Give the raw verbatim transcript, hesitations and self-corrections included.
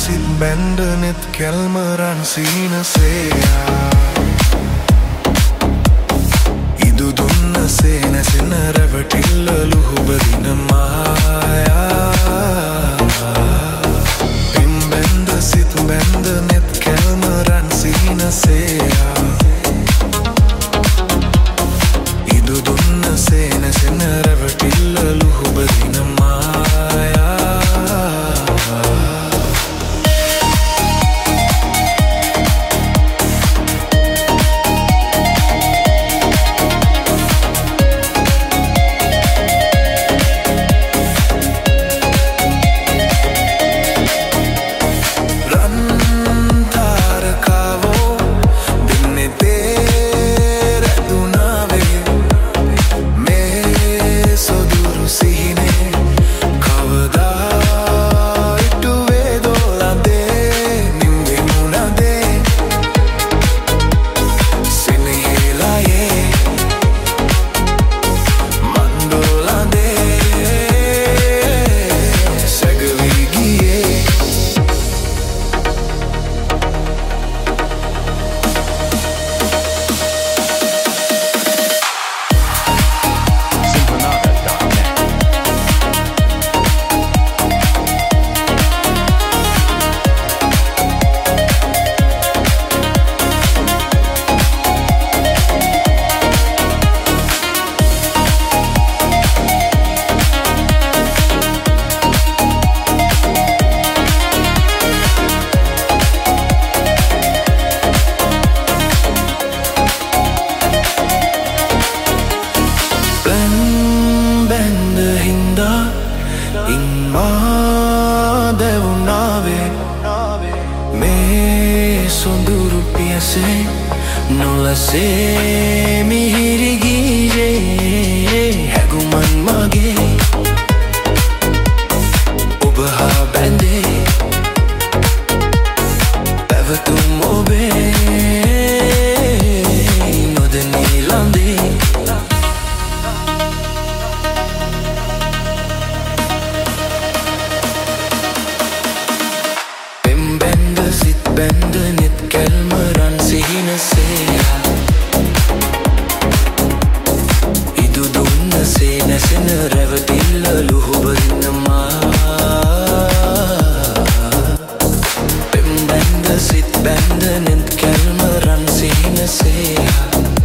සිත් බැන්ඩනෙත් කැල්මරන් සීනසේයා ඉදු දුන්න සේනසෙන රැවටිල්ල ලුහුබදින මායා පින් බැන්ද සිත් බැන්ඩනෙත් කැල්මරන් සීනසේයා ඉදු දුන්න සේනසෙන රැවටිල්ල ලුහුබදින මායා නොලසේ මිහිරි ගීයේ හැගුමන් මගේ ඔබ හා බැඳේ පැවතුම් ඔබේ නොදැනී ලඳේ පෙම් බැන්ද සිත් බැන්ද නෙත් කැල්මරන් සිහිනසේයා ඉදු දුන්න සේනසෙන රැවටිල්ල ලුහුබදින මායා පෙම් බැන්ද සිත් බැන්ද නෙත් කැල්මරන් සිහිනසේයා